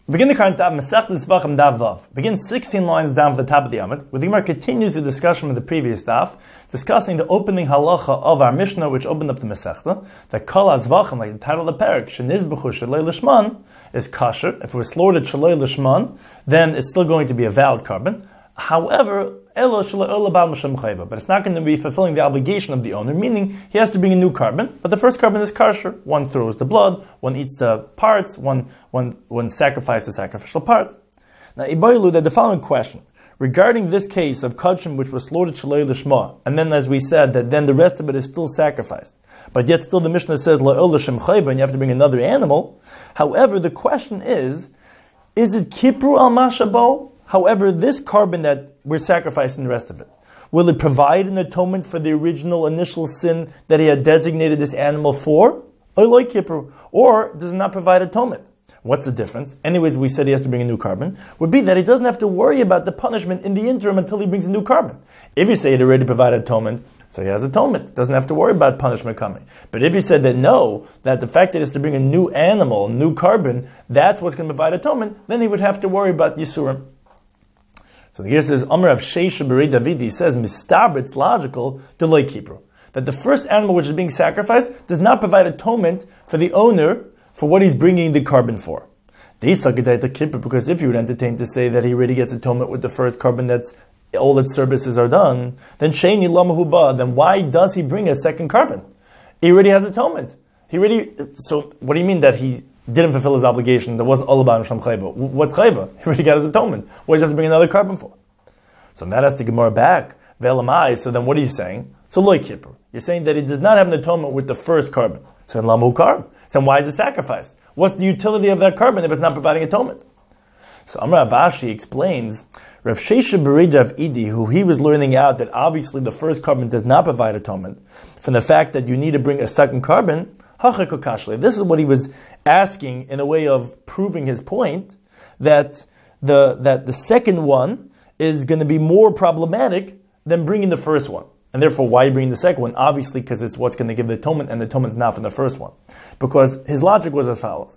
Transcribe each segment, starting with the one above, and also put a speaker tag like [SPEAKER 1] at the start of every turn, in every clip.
[SPEAKER 1] Begin the current Daf, Masechtas Zvachim Daf Vav. Begin 16 lines down from the top of the Amud, where the Gemara continues the discussion of the previous Daf, discussing the opening halacha of our Mishnah, which opened up the Masechta, that Kol HaZvachim, like the title of the parak, Shenizbechu Shalei Lishman, is kosher. If it was slaughtered Shalei Lishman, then it's still going to be a valid carbon. However, but it's not going to be fulfilling the obligation of the owner, meaning he has to bring a new carbon, but the first carbon is kosher. One throws the blood, one eats the parts, one sacrifices the sacrificial parts. Now, Ibaylu, that the following question, regarding this case of Kachim, which was slaughtered Shalei Lishma, and then as we said, that then the rest of it is still sacrificed, but yet still the Mishnah says, La'ol L'Shem Chayva, and you have to bring another animal. However, the question is it Kipru al Mashabo? However, this carbon that we're sacrificing the rest of it, will it provide an atonement for the original initial sin that he had designated this animal for? Or does it not provide atonement? What's the difference? Anyways, we said he has to bring a new carbon. Would be that he doesn't have to worry about the punishment in the interim until he brings a new carbon. If you say it already provided atonement, so he has atonement. Doesn't have to worry about punishment coming. But if you said that no, that the fact that he has to bring a new animal, a new carbon, that's what's going to provide atonement, then he would have to worry about Yisurim. So the Gemara says, Amar of Sheisha B'rei Davidi says, Mistabr, it's logical, Deloi Kipru. That the first animal which is being sacrificed does not provide atonement for the owner for what he's bringing the carbon for. Because if you would entertain to say that he already gets atonement with the first carbon, that's all its services are done, then Sheini Lamahuba, then why does he bring a second carbon? He already has atonement. So what do you mean that he didn't fulfill his obligation? That wasn't all about Shem Chayva. What Chayva? He already got his atonement. What does he have to bring another carbon for? So that has to Gemara back. Ve'elamai. So then what are you saying? So loy kippur. You're saying that he does not have an atonement with the first carbon. So in lamu karv. So then why is it sacrificed? What's the utility of that carbon if it's not providing atonement? So Amar Avashi explains, Rav Sheisha B'rei Davidi, who he was learning out that obviously the first carbon does not provide atonement, from the fact that you need to bring a second carbon, this is what he was asking in a way of proving his point, that the second one is going to be more problematic than bringing the first one. And therefore, why are you bringing the second one? Obviously, because it's what's going to give the atonement, and the atonement's not from the first one. Because his logic was as follows.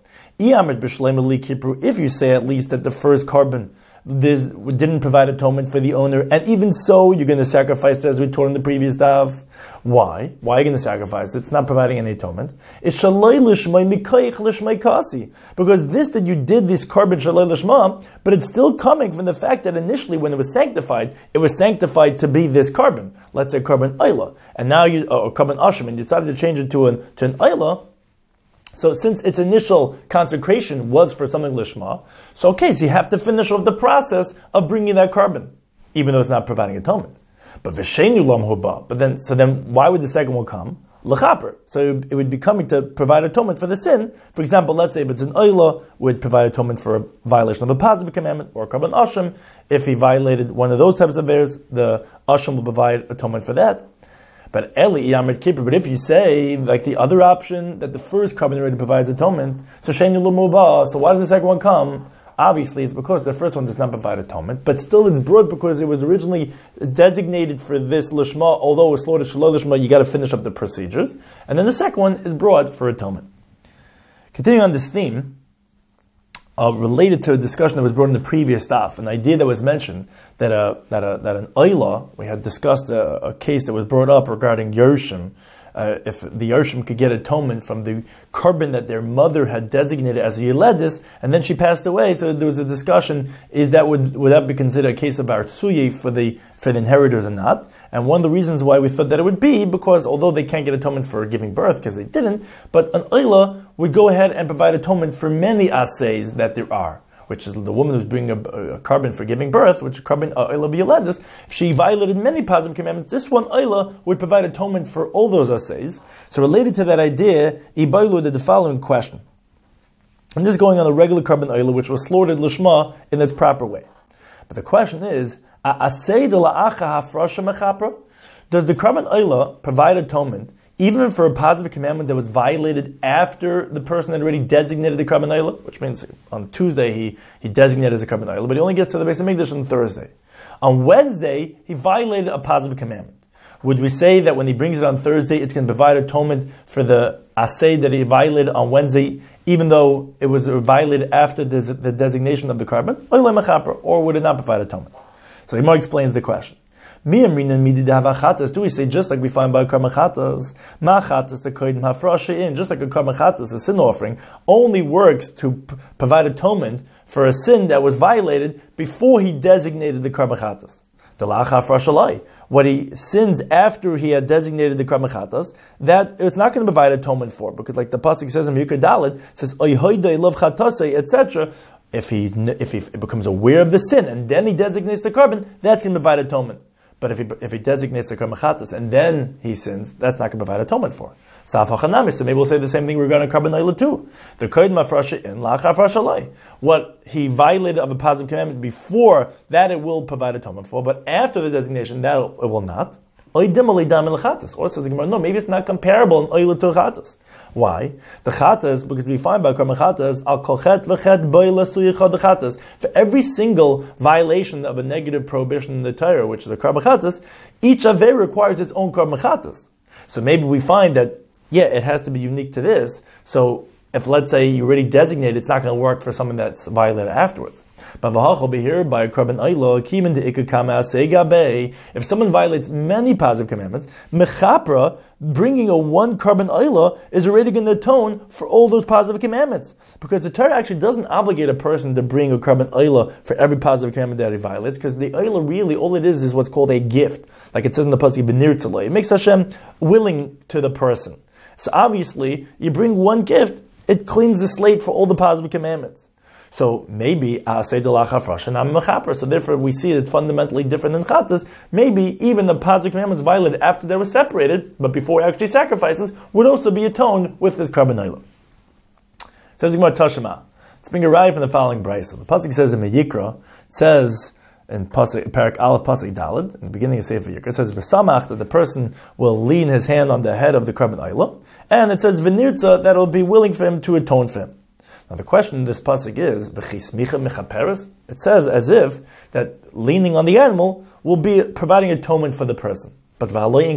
[SPEAKER 1] If you say at least that the first carbon didn't provide atonement for the owner, and even so, you're going to sacrifice it as we taught in the previous daf. Why? Why are you going to sacrifice it? It's not providing any atonement. It's shalei lishmai mikayich lishmai kasi. Because this that you did, this carbon shalei lishma, but it's still coming from the fact that initially when it was sanctified to be this carbon. Let's say carbon ayla. And now or carbon asham, and you decided to change it to an ayla. So since its initial consecration was for something lishma, so you have to finish off the process of bringing that carbon, even though it's not providing atonement. But v'sheinu lam huba. So then why would the second one come? L'chaper. So it would be coming to provide atonement for the sin. For example, let's say if it's an oila, would provide atonement for a violation of a positive commandment, or carbon asham. If he violated one of those types of errors, the asham will provide atonement for that. But if you say, like the other option, that the first carbon already provides atonement, so why does the second one come? Obviously, it's because the first one does not provide atonement, but still it's brought because it was originally designated for this lishma, although it was slaughtered shalom lishma, you got to finish up the procedures. And then the second one is brought for atonement. Continuing on this theme, related to a discussion that was brought in the previous daf, an idea that was mentioned that an oila, we had discussed a case that was brought up regarding Yershim, if the Yershim could get atonement from the carbon that their mother had designated as a Yeledis, and then she passed away. So there was a discussion: would that be considered a case of Artsuye for the inheritors or not? And one of the reasons why we thought that it would be because although they can't get atonement for giving birth because they didn't, but an oila would go ahead and provide atonement for many asays that there are, which is the woman who's bringing a carbon for giving birth, which is carbon oila b'yeledis. If she violated many positive commandments, this one oila would provide atonement for all those asays. So related to that idea, Ibailu did the following question. And this is going on a regular carbon oila, which was slaughtered lishma in its proper way. But the question is, does the carbon oila provide atonement even for a positive commandment that was violated after the person had already designated the carbon oila, which means on Tuesday he designated as a carbon oila, but he only gets to the Beis Hamikdash on Thursday. On Wednesday, he violated a positive commandment. Would we say that when he brings it on Thursday, it's going to provide atonement for the asay that he violated on Wednesday even though it was violated after the designation of the carbon, or would it not provide atonement? So the Gemara explains the question. Do we say just like we find by Karban Chatas, the Kodim Hafrasha in, just like a Karban Chatas, a sin offering, only works to provide atonement for a sin that was violated before he designated the Karban Chatas. The Lach Hafrasha Lai. What he sins after he had designated the Karban Chatas, that it's not going to provide atonement for, because like the pasuk says in Yikar Dalet, it says Oy Hoydei Lov Chatasei, etc. If he becomes aware of the sin and then he designates the carbon, that's going to provide atonement. But if he designates the Karban Chatas and then he sins, that's not going to provide atonement for. So maybe we'll say the same thing regarding Karban Oila too. The Kodim Hafrasha in, Lach Hafrasha Lai. What he violated of a positive commandment before, that it will provide atonement for, but after the designation, that it will not. Or says the Gemara, no, maybe it's not comparable in Oila to Chatas. Why? The Chatas, because we find by Karban Chatas, al kol chet v'chet boila suyichad the Chatas. For every single violation of a negative prohibition in the Torah, which is a Karban Chatas, each Aveh requires its own Karban Chatas. So maybe we find that, yeah, it has to be unique to this. So if, let's say, you already designate, it's not going to work for someone that's violated afterwards. But v'hachol be here by Karban Oila, kimin de'ikar kama asei gabei. If someone violates many positive commandments, mechapra, bringing a one Karban Oila is already going to atone for all those positive commandments. Because the Torah actually doesn't obligate a person to bring a Karban Oila for every positive commandment that he violates, because the Oila really, all it is what's called a gift. Like it says in the pasuk, B'nir Tzaloi. It makes Hashem willing to the person. So obviously, you bring one gift, it cleans the slate for all the positive commandments. So maybe so therefore we see it fundamentally different than Chatas. Maybe even the positive commandments violated after they were separated, but before he actually sacrifices, would also be atoned with this Karban Oila. Says Gemara Tashema. Let's bring a raya from the following brayso. The pasuk says in the Yikra, it says in Parak Aleph Pasuk Daled, in the beginning of Sefer Yikra, it says V'samach, that the person will lean his hand on the head of the Karban Oila, and it says V'nirtza, that it will be willing for him to atone for him. Now the question in this pasuk is, it says as if that leaning on the animal will be providing atonement for the person. But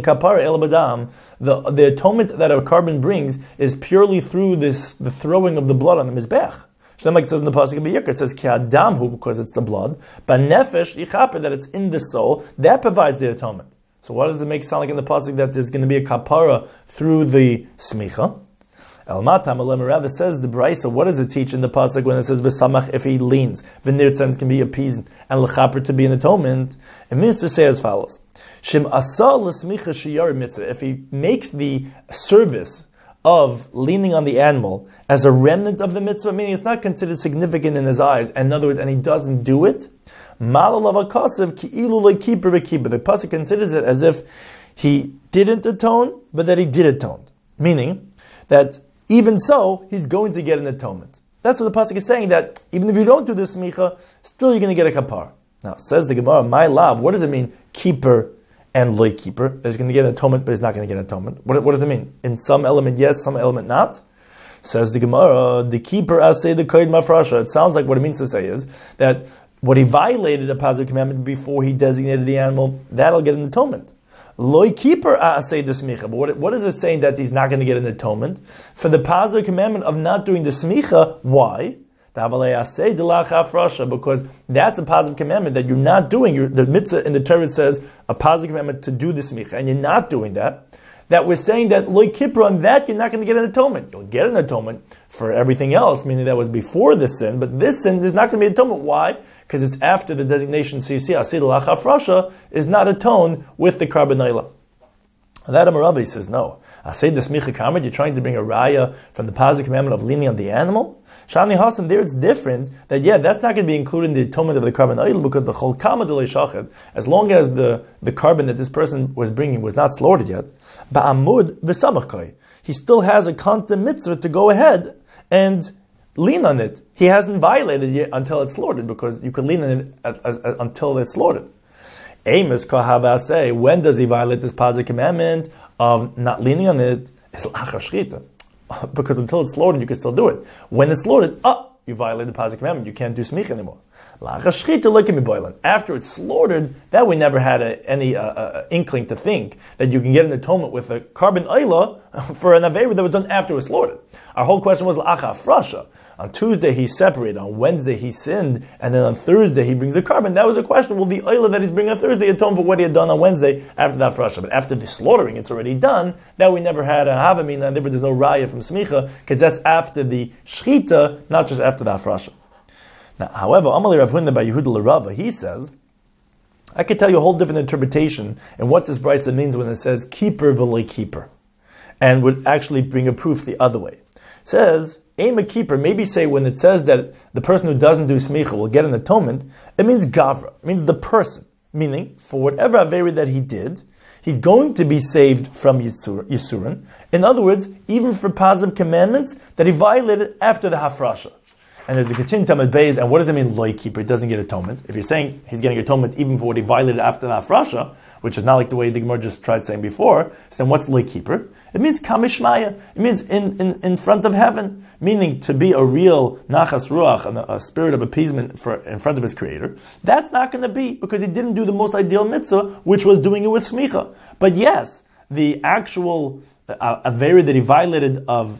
[SPEAKER 1] the atonement that a carbon brings is purely through the throwing of the blood on the mizbech. Like it says in the pasuk of Yikra, it says ki adamhu, because it's the blood, but nefesh yichaper, that it's in the soul, that provides the atonement. So what does it make sound like in the pasuk that there's going to be a kapara through the smicha? El Matam rather says the Brisa, what does it teach in the pasuk when it says v'samach, if he leans, v'nirtzens can be appeased, and l'chaper to be an atonement? It means to say as follows: Shim asal l'smicha shiyar mitzvah. If he makes the service of leaning on the animal as a remnant of the mitzvah, meaning it's not considered significant in his eyes, and in other words, and he doesn't do it, malalav akasev ki'ilu le'kiper bekiper. The pasuk considers it as if he didn't atone, but that he did atone, meaning that even so, he's going to get an atonement. That's what the pasuk is saying, that even if you don't do this smicha, still you're going to get a kapar. Now, says the Gemara, my lab, what does it mean, keeper and loy keeper? That he's going to get an atonement, but he's not going to get an atonement. What does it mean? In some element, yes, some element, not? Says the Gemara, the keeper asay the koid mafrasha. It sounds like what it means to say is that what he violated a positive commandment before he designated the animal, that'll get an atonement. Loy keeper asay the smicha. But what is it saying that he's not going to get an atonement? For the positive commandment of not doing the smicha, why? Because that's a positive commandment that you're not doing. The mitzvah in the Torah says a positive commandment to do the smicha, and you're not doing that. That we're saying that loy kippur, on that you're not going to get an atonement. You'll get an atonement for everything else, meaning that was before the sin, but this sin is not going to be an atonement. Why? Because it's after the designation. So you see, asid l'achafrasha is not atoned with the Karban Oila. That Amaravi says no. Asid the smicha kamad, you're trying to bring a raya from the positive commandment of leaning on the animal. Shani Hasan, there it's different, that that's not going to be included in the atonement of the Karban Oila, because the chol kamad shachet, as long as the carbon that this person was bringing was not slaughtered yet, ba'amud v'samachkai, he still has a constant mitzvah to go ahead and lean on it. He hasn't violated it until it's slaughtered, because you can lean on it until it's slaughtered. Amos kahavase, when does he violate this positive commandment of not leaning on it? It's l'achar shchita. Because until it's slaughtered, you can still do it. When it's slaughtered, you violate the positive commandment. You can't do smich anymore. After it's slaughtered, that we never had any inkling to think that you can get an atonement with a Karban Oila for an avera that was done after it was slaughtered. Our whole question was l'achar frasha. On Tuesday he separated, on Wednesday he sinned, and then on Thursday he brings a carbon. That was a question, will the oila that he's bringing on Thursday atone for what he had done on Wednesday after that frasha? But after the slaughtering, it's already done. Now we never had a havamina, and therefore there's no raya from smicha, because that's after the shchita, not just after that frasha. Now, however, Amalei Rav Huna by Yehuda l'Rava, he says, I could tell you a whole different interpretation and what this brisa means when it says keeper v'loi keeper, and would actually bring a proof the other way. It says, aim a keeper, maybe say when it says that the person who doesn't do smicha will get an atonement, it means gavra, it means the person, meaning for whatever averi that he did, he's going to be saved from Yisurin. In other words, even for positive commandments that he violated after the hafrasha. And there's a continued Tamid Beis, and what does it mean, loy keeper? He doesn't get atonement. If you're saying he's getting atonement even for what he violated after the hafrasha, which is not like the way the Gemara just tried saying before, so then what's loy keeper? It means kamishmaya. It means in front of heaven, meaning to be a real nachas ruach, a spirit of appeasement in front of his creator. That's not going to be, because he didn't do the most ideal mitzvah, which was doing it with smicha. But yes, the actual avera that he violated of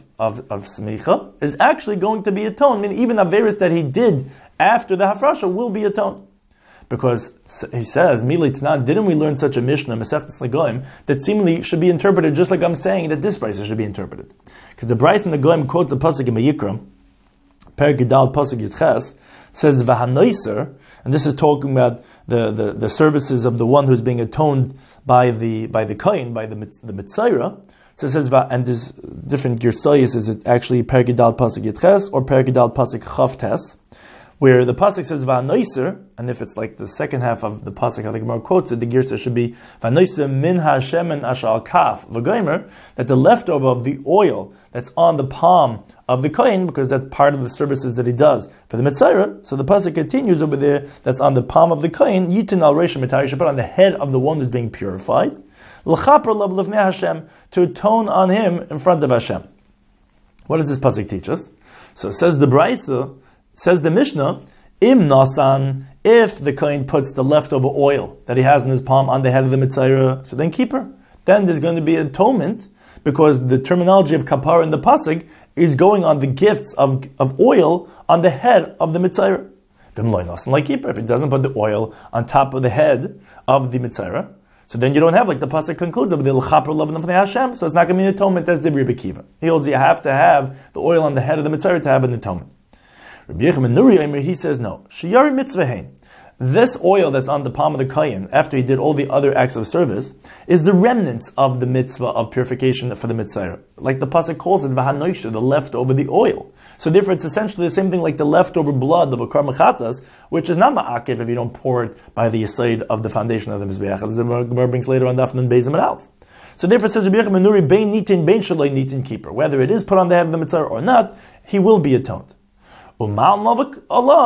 [SPEAKER 1] smicha is actually going to be atoned. I mean, even averas that he did after the hafrasha will be atoned. Because he says, Militz, didn't we learn such a Mishnah, Masechtas Negoim, that seemingly should be interpreted just like I'm saying that this brisa should be interpreted. Because the brisa in the Negoim quotes the pasuk in Vayikra, Perek Yudal pasuk Yudches, says V'hanoiser, and this is talking about the services of the one who's being atoned by the kohen, by the mitzayra. So it says, and there's different girsayis, is it actually Perek Yudal pasuk Yudches or Perek Yudal pasuk Chavtes, where the pasuk says V'hanoiser, and if it's like the second half of the pasuk, how the Gemara quotes it, the girsa should be V'hanoiser min ha'shemen ashal kaf v'goimer, that the leftover of the oil that's on the palm of the kohen, because that's part of the services that he does for the mitzayra. So the pasuk continues over there, that's on the palm of the kohen, yitin al reisha mitari, should put on the head of the one who's being purified, l'chaper lav levnei Hashem, to atone on him in front of Hashem. What does this pasuk teach us? So it says the brisa, says the Mishnah, im nasan, if the kohen puts the leftover oil that he has in his palm on the head of the mitzayra, so then keeper. Then there's going to be atonement, because the terminology of kapara in the pasuk is going on the gifts of oil on the head of the mitzayra. Then loy nasan like keeper. If he doesn't put the oil on top of the head of the mitzayra, so then you don't have, like the pasuk concludes, of the l'chaper love of Hashem, so it's not going to be an atonement. That's the Rebbe Kiva. He holds you have to have the oil on the head of the mitzayra to have an atonement. Rabbi Yechim Nuri, he says no. Shiyari mitzvahein. This oil that's on the palm of the kohen, after he did all the other acts of service, is the remnants of the mitzvah of purification for the mitzvah. Like the pasuk calls it, v'hanoisha, the leftover, the oil. So therefore it's essentially the same thing like the leftover blood of a karmachatas, which is not ma'akev if you don't pour it by the yisaid of the foundation of the mizbeach, as the Gemara brings later on Daf Nun Beis Amud Aleph. So therefore it says Rabbi Yechim Nuri, bein nitin, bein shaloi nitin keeper. Whether it is put on the head of the mitzvah or not, he will be atoned. So why does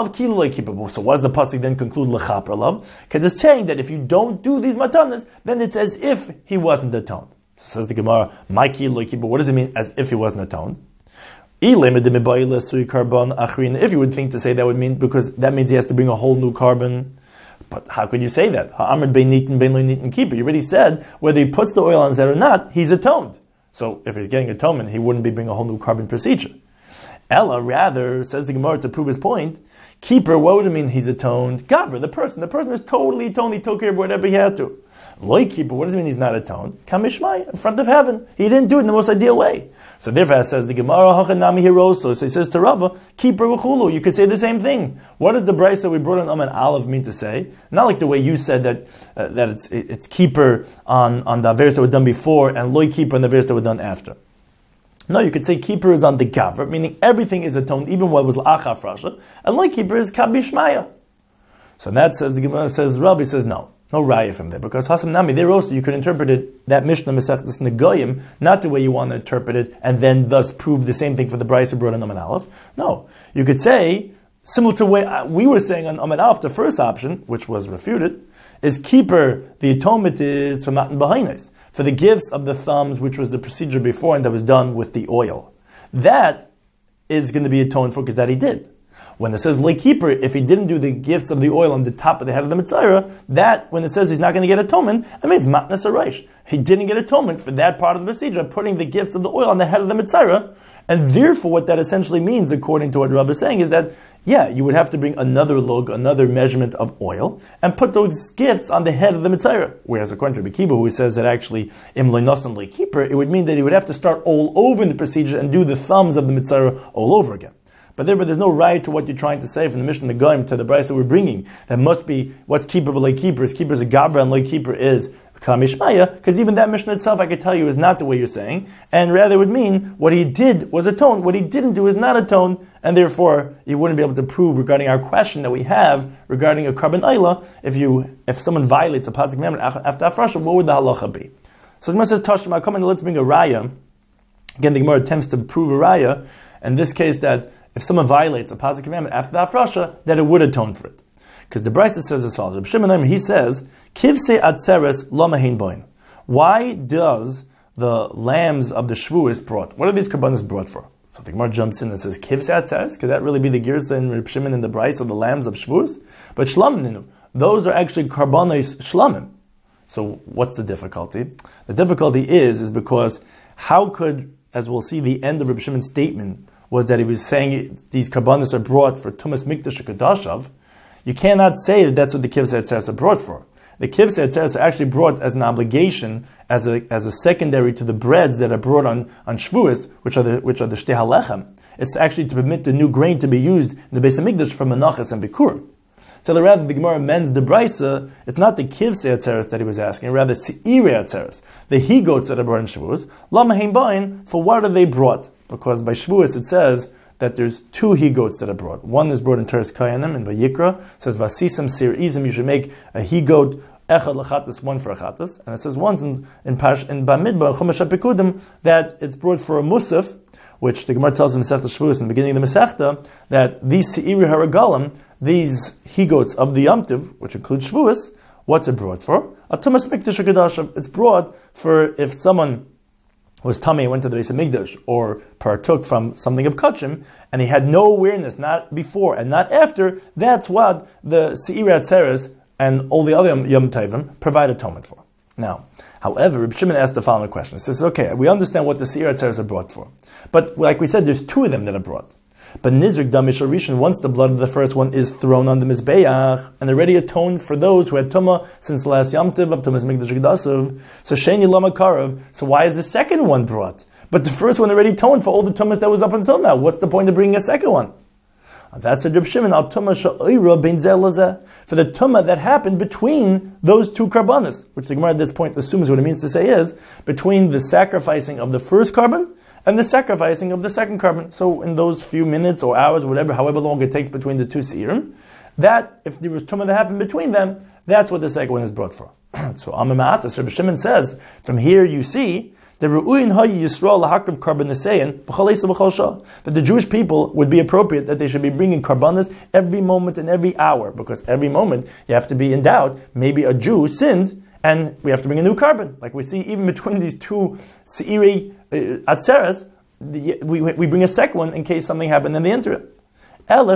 [SPEAKER 1] the pasuk then conclude l'chaper love? Because it's saying that if you don't do these matanas, then it's as if he wasn't atoned. So says the Gemara, my kiloi keeper. What does it mean as if he wasn't atoned? If you would think to say that would mean, because that means he has to bring a whole new carbon. But how could you say that? You already said whether he puts the oil on his head or not, he's atoned. So if he's getting atonement, he wouldn't be bringing a whole new carbon procedure. Ella, rather, says the Gemara to prove his point, keeper, what would it mean he's atoned? Gavra, the person is totally atoned, he took care of whatever he had to. Loy keeper, what does it mean he's not atoned? Kamishmai, in front of heaven. He didn't do it in the most ideal way. So therefore, says the Gemara, Hachanami Hiroso, so he says to Rava, keeper v'chulu, you could say the same thing. What does the brisa we brought on Amen Aleph mean to say? Not like the way you said that it's keeper on the averes that were done before, and loy keeper on the averes that were done after. No, you could say keeper is on the gavra, meaning everything is atoned, even what was l'achar frasha, and loy keeper is kabishmaya. So that says, the Gemara says, Rabbi says no raya from there, because Hasam Nami, there also you could interpret it, that Mishnah Masechtas Negoyim, not the way you want to interpret it, and then thus prove the same thing for the brisa brought on Amen Aleph. No, you could say, similar to the way we were saying on Amen Aleph, the first option, which was refuted, is keeper, the atonement is from Matan B'hainis, for the gifts of the thumbs, which was the procedure before and that was done with the oil. That is going to be atoned for, because that he did. When it says lay keeper, if he didn't do the gifts of the oil on the top of the head of the mitzvah, that, when it says he's not going to get atonement, it means matnas araish. He didn't get atonement for that part of the procedure, putting the gifts of the oil on the head of the mitzvah, And therefore, what that essentially means, according to what Rabbi is saying, is that, yeah, you would have to bring another lug, another measurement of oil, and put those gifts on the head of the Mitzayra. Whereas according to Rabbi Kiva, who says that actually, im lo'nosan lo'keeper, it would mean that he would have to start all over in the procedure and do the thumbs of the Mitzayra all over again. But therefore, there's no right to what you're trying to say from the Mishnah Nagaim to the Bryce that we're bringing. That must be what's keeper of a loy keeper is keeper is a gavra and loy keeper is Kamishmaya, because even that Mishnah itself, I could tell you, is not the way you're saying, and rather would mean what he did was atone. What he didn't do is not atone, and therefore you wouldn't be able to prove regarding our question that we have regarding a carbon ayla. If someone violates a pasuk commandment after afrasha, what would the halacha be? So the Gemara says, Tashma, come and let's bring a raya. Again, the Gemara attempts to prove a raya. In this case, that if someone violates a pasuk commandment after the afrasha, that it would atone for it. Because the Brisa says as follows. Reb Shimon, he says, Kivse atzeres lo mahin boin. Why does the lambs of the Shavuos brought? What are these karbanos brought for? So the Gemara jumps in and says, Kivse atzeres? Could that really be the girsa in Reb Shimon and the Brisa of the lambs of Shavuos? But shlamim ninu. Those are actually karbanos shlamim. So what's the difficulty? The difficulty is because how could, as we'll see, the end of Reb Shimon's statement was that he was saying these karbanos are brought for Tumas Mikdash Kadashav. You cannot say that that's what the Kivsei Atzeres are brought for. The Kivsei Atzeres are actually brought as an obligation, as a secondary to the breads that are brought on Shavuos, which are the Shtei HaLechem. It's actually to permit the new grain to be used in the Beis HaMikdash for Menachas and Bikurim. So rather the Gemara amends the Brisa, it's not the Kivsei Atzeres that he was asking, rather Seirei Atzeres, the he-goats that are brought in Shavuos. Lama Hein Bain, for what are they brought? Because by Shavuos it says that there's two he-goats that are brought. One is brought in Teres Kayanim, in Vayikra. It says, Vasisam Sir Izim, you should make a he-goat, Echad Lachatas, one for Achatas. And it says once in Bamidbar, Chumash HaPikudim, that it's brought for a Musaf, which the Gemara tells in Masechta Shavuos in the beginning of the Masechta, that these Seiri Haragalim, these he-goats of the Yom Tov, which include Shavuos, what's it brought for? A Tumas Mikdash HaKadosh. It's brought for if someone was tummy, went to the Beis HaMikdash, or partook from something of kachim, and he had no awareness, not before and not after, that's what the Seirei Atzeres and all the other Yom Tovim provide atonement for. Now, however, Reb Shimon asked the following question. He says, okay, we understand what the Seirei Atzeres are brought for. But like we said, there's two of them that are brought. But Nizrik Damish Rishon, once the blood of the first one is thrown on the Mizbeach, and already atoned for those who had Tumah since the last Yom Tov of Tumas Mikdash Gedasav, so Sheni Lama Karav, so why is the second one brought? But the first one already atoned for all the Tumas that was up until now. What's the point of bringing a second one? That's the Reb Shimon, Al Tumah Sha'ira Bein Zeh Lazeh, for the Tumah that happened between those two karbanos, which the Gemara at this point assumes what it means to say is, between the sacrificing of the first carbon and the sacrificing of the second carbon. So in those few minutes or hours, whatever, however long it takes between the two seirim, that, if there was tumah that happened between them, that's what the second one is brought for. So Amar Ma'atas, Rabbi Shimon says, from here you see, that the Jewish people would be appropriate that they should be bringing karbanos every moment and every hour, because every moment you have to be in doubt, maybe a Jew sinned, and we have to bring a new carbon. Like we see even between these two Seirei Atzeres, we bring a second one in case something happened in the interim. However,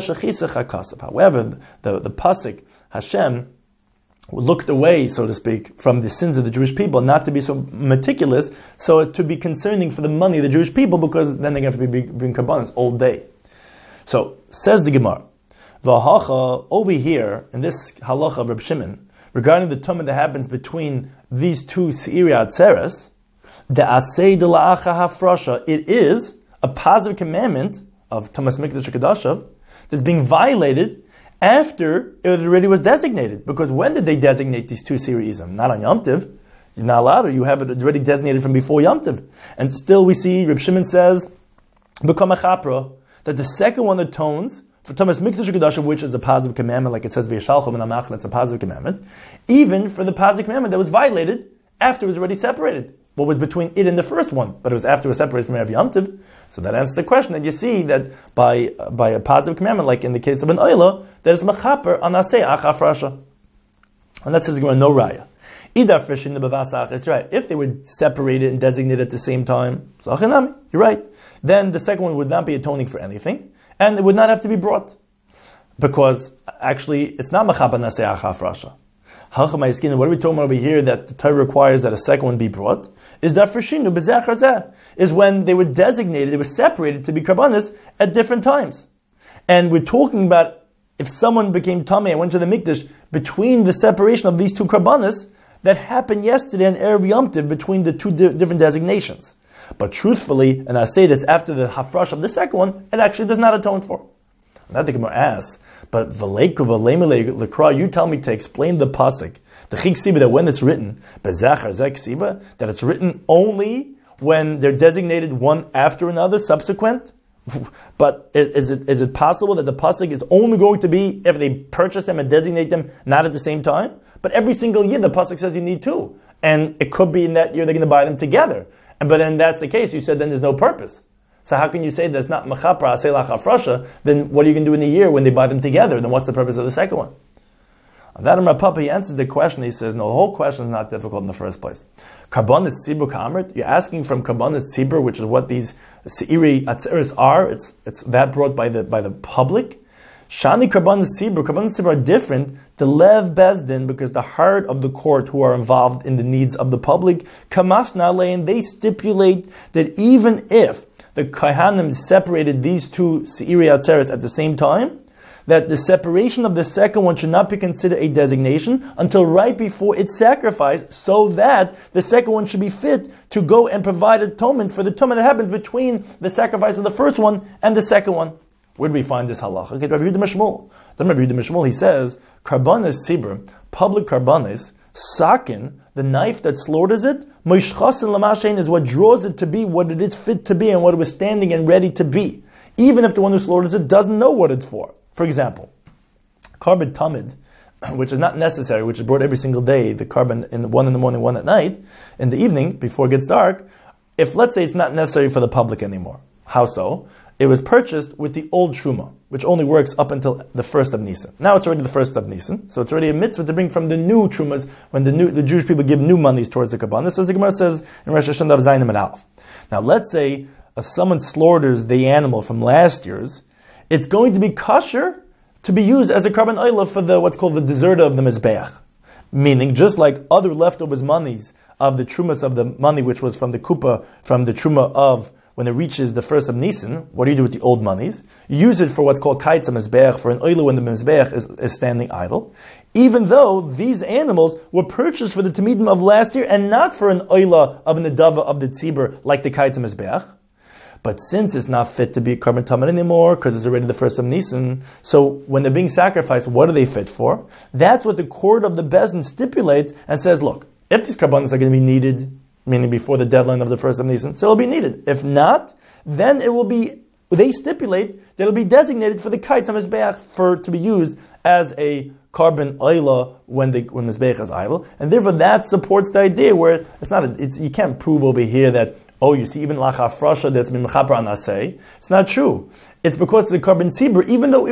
[SPEAKER 1] the pasuk Hashem looked away, so to speak, from the sins of the Jewish people, not to be so meticulous, so to be concerning for the money of the Jewish people, because then they have to be bring karbanos all day. So says the Gemara, V'hacha, over here in this halacha of Reb Shimon, regarding the tumah that happens between these two Seirei Atzeres, the Asei de La'acha Hafrasha, it is a positive commandment of Tumas Mikdash HaKadosh that's being violated after it already was designated. Because when did they designate these two Seirei? Not on Yom Tov. You're not allowed to. You have it already designated from before Yom Tov. And still we see, Reb Shimon says, B'kam HaChapra, that the second one atones for Tumas Mikdash HaKadosh, which is a positive commandment, like it says, V'yashalchom and Amachna, it's a positive commandment, even for the positive commandment that was violated after it was already separated. What was between it and the first one, but it was after it was separated from Erev Yom Tov. So that answers the question that you see that by a positive commandment, like in the case of an oila, that is machaper on aseh achaf rasha. And that says no raya. It's right. If they were separated and designated at the same time, you're right. Then the second one would not be atoning for anything, and it would not have to be brought. Because actually, it's not machaper on aseh achaf rasha. Hachamaiskin, what are we talking about over here that the Torah requires that a second one be brought? Is that for Shinu B'Zechar Zeh, is when they were designated, they were separated to be Karbanis at different times. And we're talking about if someone became Tameh and went to the Mikdash between the separation of these two Karbanis, that happened yesterday on Erev Yom Tov between the two different designations. But truthfully, and I say that's after the hafrash of the second one, it actually does not atone for. And that the Gemara asks, but you tell me to explain the pasuk, the chik siba, that when it's written, bezachar zek siba, that it's written only when they're designated one after another, subsequent. But is it possible that the pasuk is only going to be if they purchase them and designate them not at the same time? But every single year the pasuk says you need two, and it could be in that year they're going to buy them together. But then that's the case. You said then there's no purpose. So how can you say that's not mechapra aselach afrasha? Then what are you going to do in a year when they buy them together? Then what's the purpose of the second one? On that Rav Papa, he answers the question. He says, no, the whole question is not difficult in the first place. Karbanis tzibur kamrit. You're asking from karbanis tzibur, which is what these seiri atzeres are. It's that brought by the public. Shani karbanis tzibur are different. The lev bezdin, because the heart of the court who are involved in the needs of the public, kamasna lein, they stipulate that even if the Kohanim separated these two seiri atzeres at the same time, that the separation of the second one should not be considered a designation until right before its sacrifice, so that the second one should be fit to go and provide atonement for the tumah that happens between the sacrifice of the first one and the second one. Where do we find this halacha? Okay, Rabbi Yehuda Mishmul. Then Rabbi Yehuda Mishmul, he says, karbanis tzibur, public karbanis, sakin, the knife that slaughters it, moishchasin lamashein, is what draws it to be what it is fit to be and what it was standing and ready to be, even if the one who slaughters it doesn't know what it's for. For example, carbon tamid, which is not necessary, which is brought every single day, the carbon one in the morning, one at night, in the evening, before it gets dark, if let's say it's not necessary for the public anymore. How so? It was purchased with the old truma, which only works up until the 1st of Nisan. Now it's already the 1st of Nisan, so it's already a mitzvah to bring from the new trumas when the Jewish people give new monies towards the Kabbalah. So as the Gemara says in Rosh Hashanah Zaynim and Aleph. Now let's say someone slaughters the animal from last year's, it's going to be kosher to be used as a carbon oil for the what's called the dessert of the mizbeach. Meaning, just like other leftovers monies of the trumas of the money which was from the kupa, from the truma of when it reaches the 1st of Nisan, what do you do with the old monies? You use it for what's called kaitza mizbeach, for an oil when the mizbeach is standing idle. Even though these animals were purchased for the tamidim of last year and not for an oila of an adava of the tzibur like the kaitza mizbeach. But since it's not fit to be carbon tamid anymore, because it's already the 1st of Nisan, so when they're being sacrificed, what are they fit for? That's what the court of the Bezdin stipulates and says, look, if these carbonas are going to be needed, meaning before the deadline of the 1st of Nisan, so it'll be needed. If not, then it will be, they stipulate that it'll be designated for the kites on Mizbeach to be used as a carbon oila when Mizbeach is idle. And therefore that supports the idea where you can't prove over here that, oh, you see, even lacha frasha that's been mechaper anasei. It's not true. It's because it's a carbon tzibur, even though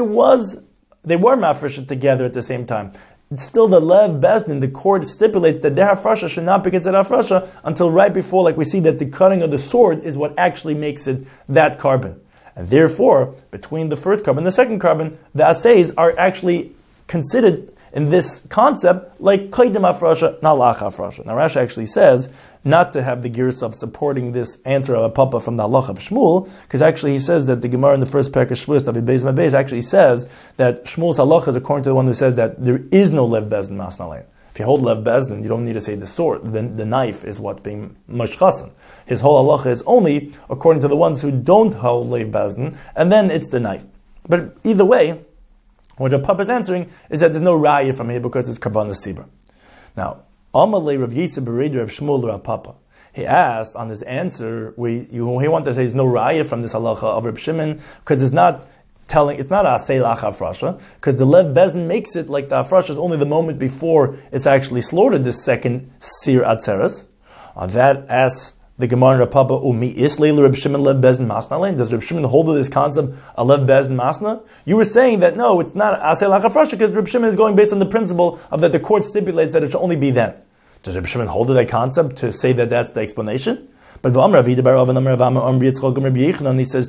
[SPEAKER 1] they were mafresh together at the same time. It's still the lev bezdin, the court stipulates that their hafrasha should not be considered hafrasha until right before, like we see that the cutting of the sword is what actually makes it that carbon. And therefore, between the first carbon and the second carbon, the assays are actually considered in this concept like koidim hafrasha, not lach hafrasha. Now Rashi actually says not to have the gears of supporting this answer of a papa from the halach of Shmuel, because actually he says that the Gemara in the first parak of Shvuos of Beis Mabez actually says that Shmuel's halach is according to the one who says that there is no lev bezdin masnalein. If you hold lev bezdin, you don't need to say the sword. Then the knife is what being mashchasan. His whole halacha is only according to the ones who don't hold lev bezdin, and then it's the knife. But either way, what the Papa is answering is that there's no raya from here because it's karbanas tzibur. Now, Amalei Rav Yisib Bereder of Shmuel Rav Papa. He asked on his answer, he wanted to say there's no raya from this halacha of Reb Shimon because it's not a asay lach hafrasha, because the lev bezdin makes it like the hafrasha is only the moment before it's actually slaughtered, this second sir atzeres. On that asks the Gemara Rav Papa, Umi Islay Reb Shimon lev bezdin masna. Does Reb Shimon hold to this concept a lev bezdin masna? You were saying that no, it's not asay lach hafrasha because Reb Shimon is going based on the principle of that the court stipulates that it should only be then. Does Reb Shimon hold to that concept to say that that's the explanation? But he says,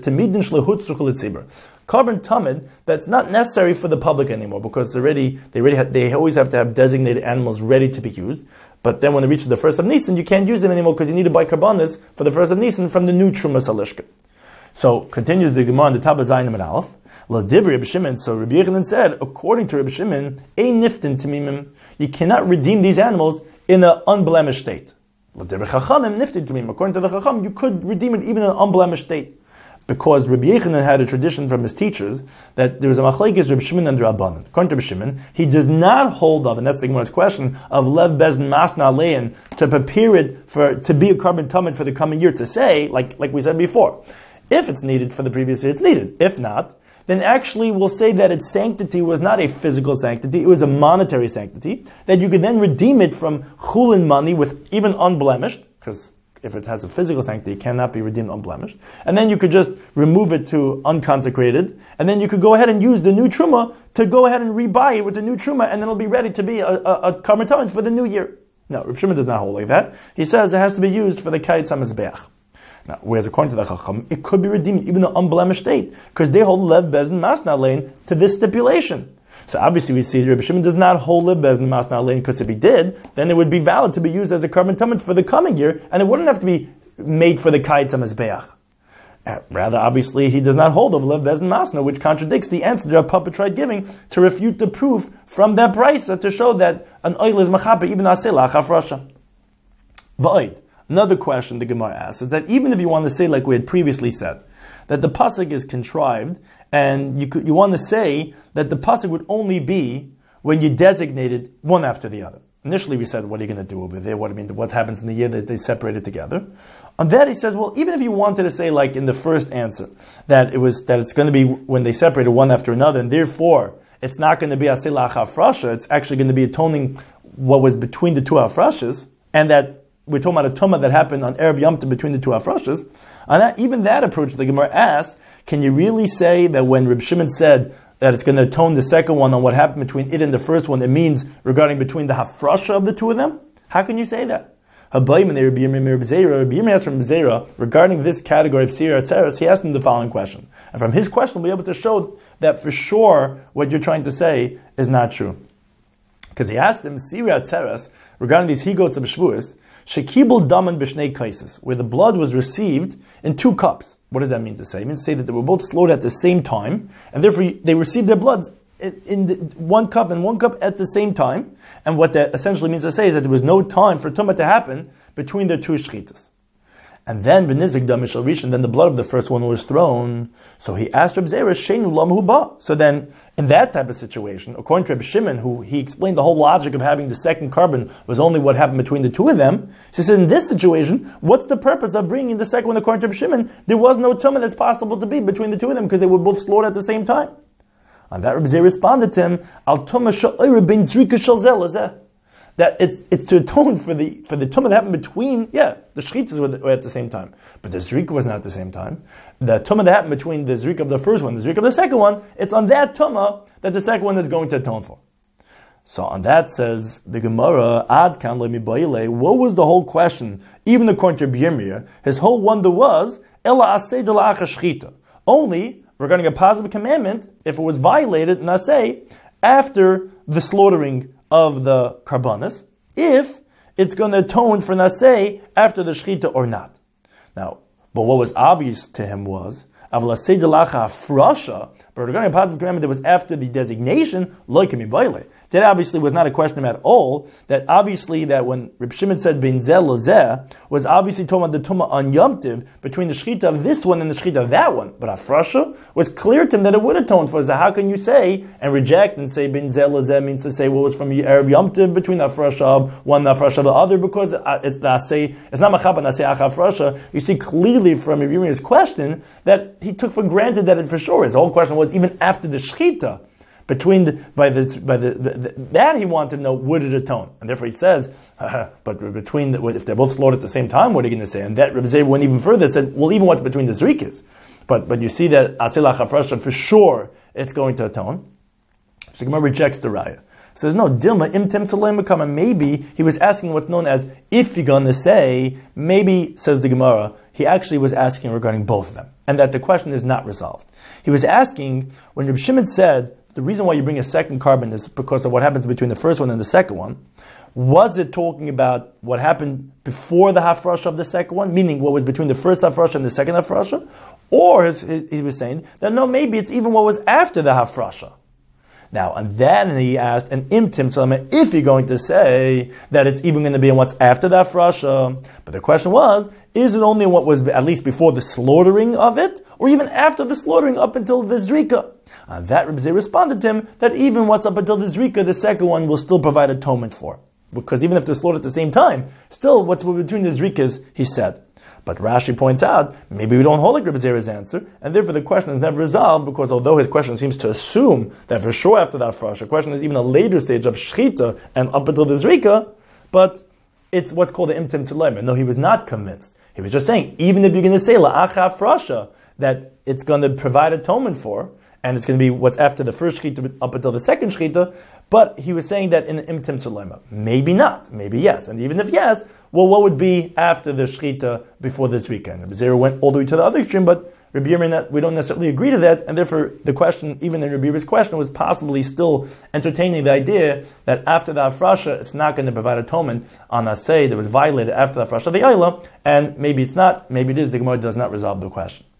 [SPEAKER 1] carbon tamid, that's not necessary for the public anymore because they always have to have designated animals ready to be used. But then when it reaches the first of Nisan, you can't use them anymore because you need to buy karbanis for the first of Nisan from the new Trumas Halishka. So continues the Gemara in the Tabba Zayin and Aleph. L'divri Rabbi Shimon. So Rabbi Yechanan said, according to Rabbi Shimon, ein niftin tamimim, you cannot redeem these animals in an unblemished state. L'divri Chachamim niftin tamimim. According to the Chacham, you could redeem it even in an unblemished state. Because Rabbi Yechanan had a tradition from his teachers that there was a machlekes Rabbi Shimon and Rabbanan. According to Rabbi Shimon, he does not hold of, and that's the Gemara's question, of lev bezin masna lein to prepare it to be a carbon tamid for the coming year, to say, like we said before, if it's needed for the previous year, it's needed. If not, then actually we'll say that its sanctity was not a physical sanctity, it was a monetary sanctity, that you could then redeem it from chulin money with even unblemished, because if it has a physical sanctity, it cannot be redeemed unblemished. And then you could just remove it to unconsecrated, and then you could go ahead and use the new truma to go ahead and rebuy it with the new truma, and then it'll be ready to be a carbon tamid for the new year. No, Reb Shimon does not hold like that. He says it has to be used for the Kayetz HaMizbeach. Now, whereas according to the Chacham, it could be redeemed even in an unblemished state, because they hold lev bezin masna lein to this stipulation. So obviously we see Rabbi Shimon does not hold lev bezin masna lein, because if he did, then it would be valid to be used as a carbon tamid for the coming year, and it wouldn't have to be made for the Kayetz HaMizbeach. Rather, obviously, he does not hold of lev bezin masna, which contradicts the answer that Rav Papa tried giving to refute the proof from that brisa to show that an oil is machaper even aseh la'achaf rasha. V'oid. Another question the Gemara asks is that even if you want to say, like we had previously said, that the pasuk is contrived, and you want to say that the pasuk would only be when you designated one after the other. Initially we said, what are you going to do over there? What happens in the year that they separated together? On that he says, well, even if you wanted to say, like in the first answer, that it's going to be when they separated one after another, and therefore it's not going to be aseh la'achaf rasha, it's actually going to be atoning what was between the two hafrashas, and that we're talking about a tumah that happened on Erev Yom Tov between the two hafrashas. And even that approach, the Gemara asks, can you really say that when Reb Shimon said that it's going to atone the second one on what happened between it and the first one, it means regarding between the hafrasha of the two of them? How can you say that? Regarding this category of Sira Atzeres, he asked him the following question. And from his question, we'll be able to show that for sure what you're trying to say is not true. Because he asked him, Sira Atzeres, regarding these he-goats of Shavuos, Shekibul daman b'shnei kaises, where the blood was received in two cups. What does that mean to say? It means to say that they were both slaughtered at the same time, and therefore they received their bloods in one cup and one cup at the same time. And what that essentially means to say is that there was no time for tumah to happen between the two shchitas. And then v'nizik dam mishal rishon, then the blood of the first one was thrown. So he asked Reb Zera, Sheinu lam hu ba. So then, in that type of situation, according to Reb Shimon, who he explained the whole logic of having the second carbon was only what happened between the two of them. So he said, in this situation, what's the purpose of bringing the second one? According to Reb Shimon, there was no tumah that's possible to be between the two of them because they were both slaughtered at the same time. On that, Reb Zera responded to him, Al tumah sha'ira ben zrika shal zelazeh. That it's to atone for the tumah that happened between, the shchitas were at the same time. But the zrika was not at the same time. The tumah that happened between the zrika of the first one, the zrika of the second one, it's on that tumah that the second one is going to atone for. So on that says the Gemara, Ad kan le mibayile, what was the whole question? Even according to Yirmiyah, his whole wonder was, Ela aseh dela'ach shchita. Only regarding a positive commandment, if it was violated, naseh, after the slaughtering of the karbanis, if it's going to atone for naseh after the shechita or not. Now, but what was obvious to him was, avlaseh delacha frasha, but regarding a positive commandment that was after the designation, loikemi baile. That obviously was not a question at all. That obviously that when Reb Shimon said ben zeh lozeh was obviously talking about the tumah on Yom Tiv between the shechita of this one and the shechita of that one. But Afrasha was clear to him that it would atone for. So how can you say and reject and say ben zeh lozeh means to say what was from Erev Yom Tiv between the Afrasha of one and the Afrasha of the other, because it's not machab and naseh ach Afrasha. You see clearly from Yirmiyah's question that he took for granted that it for sure. His whole question was even after the shechita. That he wanted to know, would it atone? And therefore he says, but if they're both slaughtered at the same time, what are you going to say? And that Reb Zera went even further, said, well, even what's between the zrikas. But you see that aseh la'achaf rasha, for sure, it's going to atone. So Gemara rejects the raya. So there's no Dilma, Imtim Tzoleim Kama. Maybe he was asking what's known as, if you're going to say, maybe, says the Gemara, he actually was asking regarding both of them, and that the question is not resolved. He was asking, when Reb Shimon said, the reason why you bring a second carbon is because of what happens between the first one and the second one, was it talking about what happened before the hafrasha of the second one, meaning what was between the first hafrasha and the second hafrasha? Or he was saying that no, maybe it's even what was after the hafrasha. Now, and then he asked, an imtim tzoleim, if you're going to say that it's even going to be in what's after the hafrasha. But the question was, is it only what was at least before the slaughtering of it, or even after the slaughtering up until the zrika? And that Reb Zeh responded to him that even what's up until the zrika, the second one will still provide atonement for. Because even if they're slaughtered at the same time, still what's between the zrikas, he said. But Rashi points out, maybe we don't hold like Reb Zerah's answer, and therefore the question is never resolved, because although his question seems to assume that for sure after that hafrasha, the question is even a later stage of shchita and up until the zrika, but it's what's called the imtim tzoleim. No, he was not convinced. He was just saying, even if you're going to say la'ach hafrasha, that it's going to provide atonement for, and it's going to be what's after the first shchita up until the second shchita, but he was saying that in imtim tzoleim. Maybe not, maybe yes. And even if yes, well, what would be after the shchita before this weekend? Rabbi Zera went all the way to the other extreme, but Rabbi Yirmiyah, we don't necessarily agree to that, and therefore the question, even in Rabbi Yirmiyah's question, was possibly still entertaining the idea that after the hafrasha, it's not going to provide atonement on a say that was violated after the hafrasha of the Ayla, and maybe it's not, maybe it is, the Gemara does not resolve the question.